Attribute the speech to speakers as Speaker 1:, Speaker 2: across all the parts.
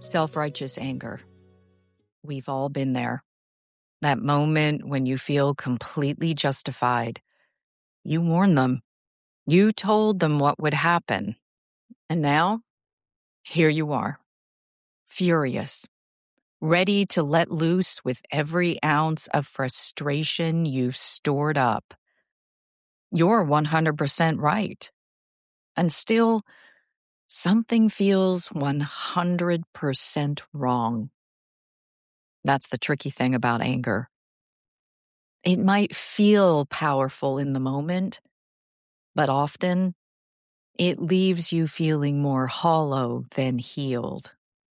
Speaker 1: Self-righteous anger. We've all been there. That moment when you feel completely justified. You warned them. You told them what would happen. And now, here you are, furious, ready to let loose with every ounce of frustration you've stored up. You're 100% right. And still, something feels 100% wrong. That's the tricky thing about anger. It might feel powerful in the moment, but often it leaves you feeling more hollow than healed.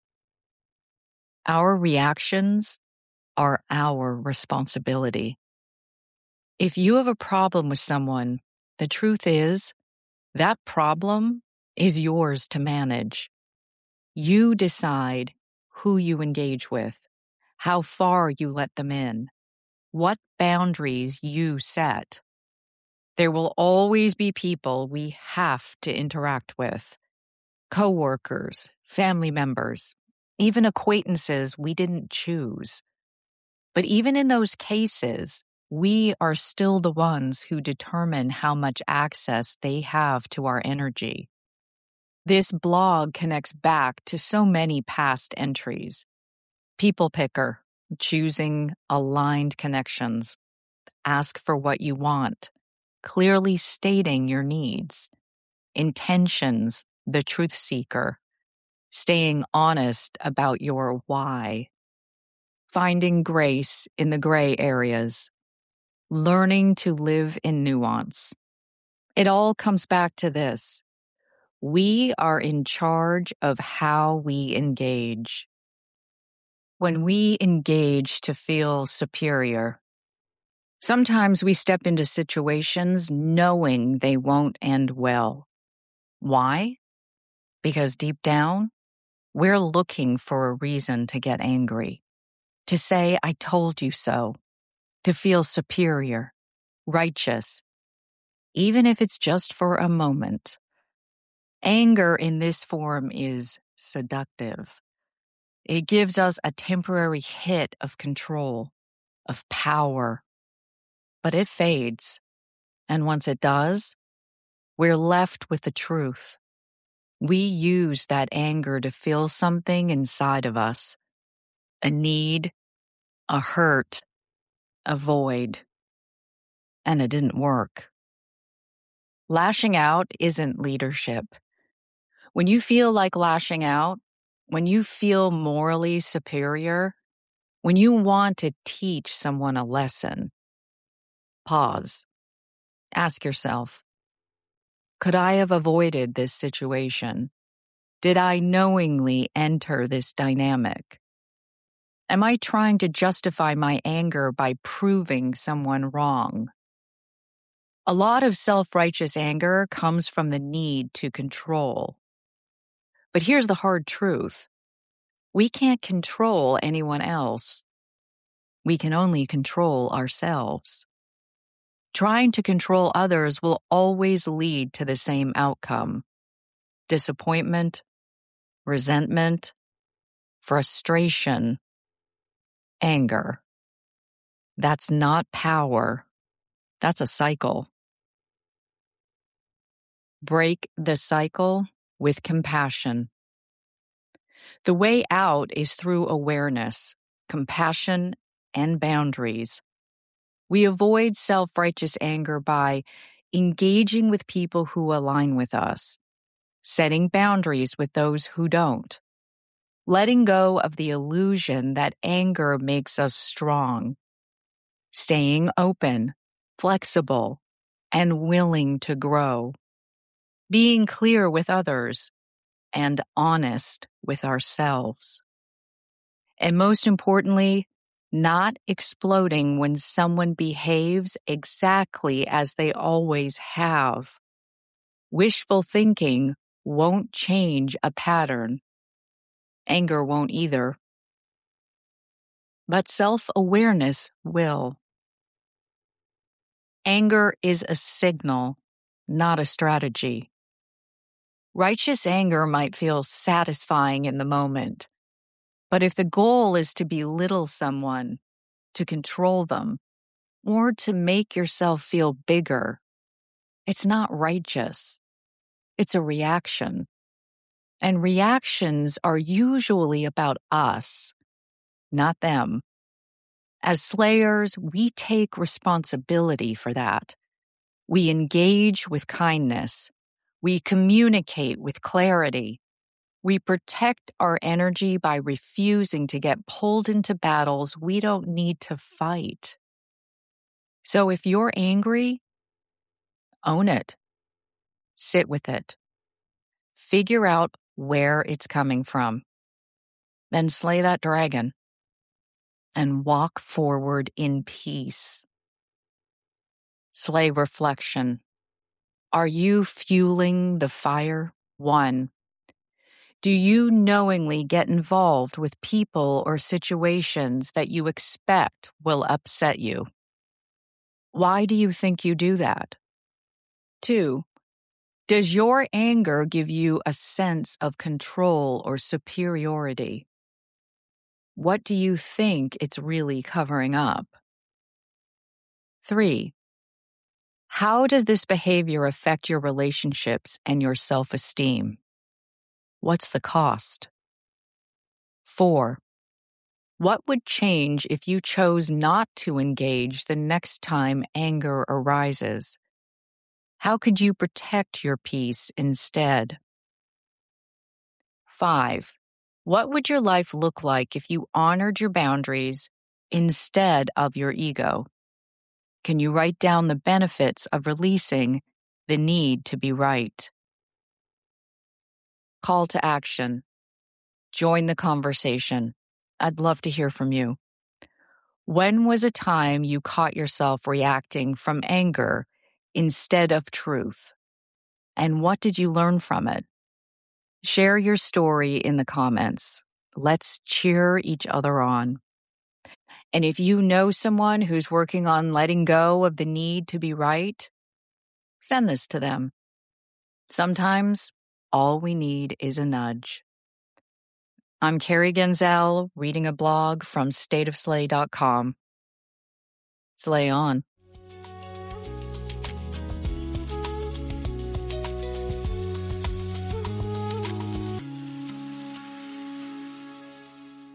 Speaker 1: Our reactions are our responsibility. If you have a problem with someone, the truth is that problem is yours to manage. You decide who you engage with, how far you let them in, what boundaries you set. There will always be people we have to interact with. Coworkers, family members, even acquaintances we didn't choose. But even in those cases, we are still the ones who determine how much access they have to our energy. This blog connects back to so many past entries. People picker, choosing aligned connections. Ask for what you want, clearly stating your needs. Intentions, the truth seeker. Staying honest about your why. Finding grace in the gray areas. Learning to live in nuance. It all comes back to this. We are in charge of how we engage. When we engage to feel superior, sometimes we step into situations knowing they won't end well. Why? Because deep down, we're looking for a reason to get angry, to say, I told you so, to feel superior, righteous, even if it's just for a moment. Anger in this form is seductive. It gives us a temporary hit of control, of power, but it fades. And once it does, we're left with the truth. We use that anger to feel something inside of us, a need, a hurt, a void. And it didn't work. Lashing out isn't leadership. When you feel like lashing out, when you feel morally superior, when you want to teach someone a lesson, pause. Ask yourself, could I have avoided this situation? Did I knowingly enter this dynamic? Am I trying to justify my anger by proving someone wrong? A lot of self-righteous anger comes from the need to control. But here's the hard truth. We can't control anyone else. We can only control ourselves. Trying to control others will always lead to the same outcome. Disappointment, resentment, frustration, anger. That's not power. That's a cycle. Break the cycle with compassion. The way out is through awareness, compassion, and boundaries. We avoid self-righteous anger by engaging with people who align with us, setting boundaries with those who don't, letting go of the illusion that anger makes us strong, staying open, flexible, and willing to grow, being clear with others, and honest with ourselves. And most importantly, not exploding when someone behaves exactly as they always have. Wishful thinking won't change a pattern. Anger won't either. But self-awareness will. Anger is a signal, not a strategy. Righteous anger might feel satisfying in the moment. But if the goal is to belittle someone, to control them, or to make yourself feel bigger, it's not righteous. It's a reaction. And reactions are usually about us, not them. As slayers, we take responsibility for that. We engage with kindness. We communicate with clarity. We protect our energy by refusing to get pulled into battles we don't need to fight. So if you're angry, own it. Sit with it. Figure out where it's coming from. Then slay that dragon and walk forward in peace. Slay reflection. Are you fueling the fire? 1. Do you knowingly get involved with people or situations that you expect will upset you? Why do you think you do that? 2. Does your anger give you a sense of control or superiority? What do you think it's really covering up? 3. How does this behavior affect your relationships and your self-esteem? What's the cost? 4. What would change if you chose not to engage the next time anger arises? How could you protect your peace instead? 5. What would your life look like if you honored your boundaries instead of your ego? Can you write down the benefits of releasing the need to be right? Call to action. Join the conversation. I'd love to hear from you. When was a time you caught yourself reacting from anger instead of truth? And what did you learn from it? Share your story in the comments. Let's cheer each other on. And if you know someone who's working on letting go of the need to be right, send this to them. Sometimes all we need is a nudge. I'm Carrie Genzel, reading a blog from stateofslay.com. Slay on.